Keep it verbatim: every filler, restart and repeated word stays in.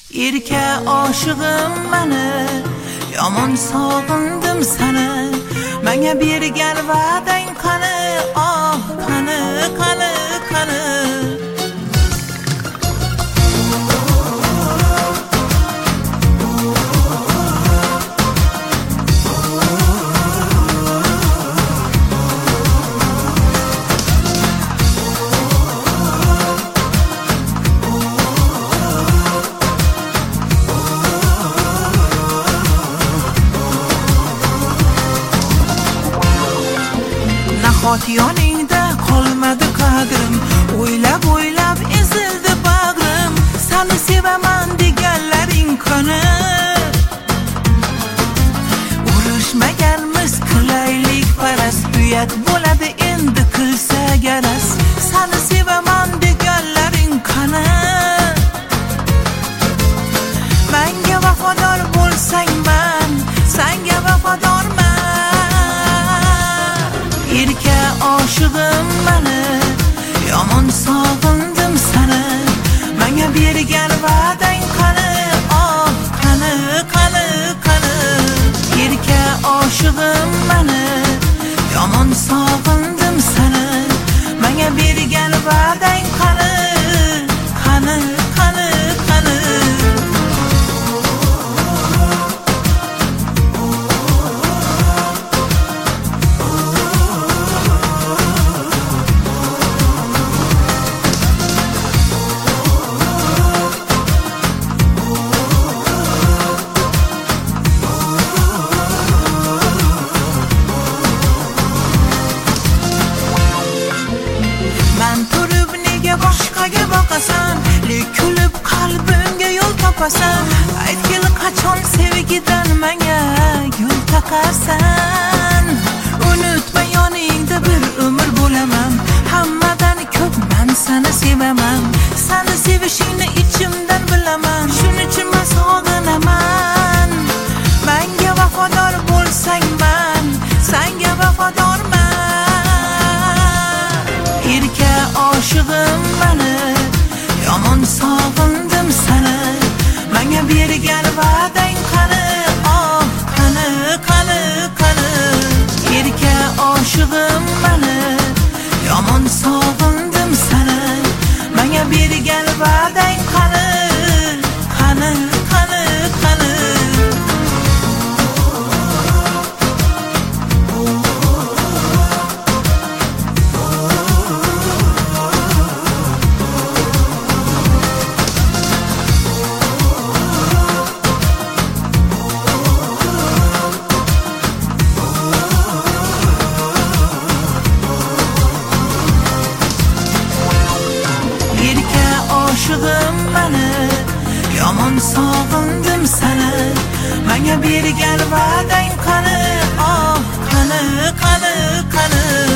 Erka oshig'im mani, yomon sog'indim sani. Menga bergan va'dang qani, oh qani, qani, qani. Nahot yoningda qolmadi qadrim, o'ylab o'ylab ezildi bag'rim. Seni sevaman deganlaring qani, urushmaganmiz qilaylik paras, uyat bo'ladi endi qilsa garas. Seni sevaman deganlaring qani, menga vafodor bo'lsang man, senga vafodorman. Erka oshig'im mani, yomon sog'indim sani. Menga bergan va'dang qani, oh qani, qani, qani. Erka oshig'im mani, yomon sog'indim sani. Menga bergan va'dang qani, qani, qani, qani. Boshqaga boqasan, lek kulib qalbimga yo'l topasan. Aytgil qachon sevgidan menga yo'l taqasan. Unutma yoningda bir umr bo'laman, hammadan ko'p men seni sevaman. Seni sevishingni ichimdan bilaman, shuning uchun men sog'inaman. Menga vafodor bo'lsang man, senga vafodorman. Erka oshig'im mani, yomon sog'indim sani. Menga bergan va'dang qani, oh qani, qani, qani. Erka oshig'im mani, yomon sog'indim sani. Menga bergan va'dang qani, qani, qani, qani. Oshig'im mani, yomon sog'indim sani. Menga bergan va'dang qani, oh qani, qani, qani.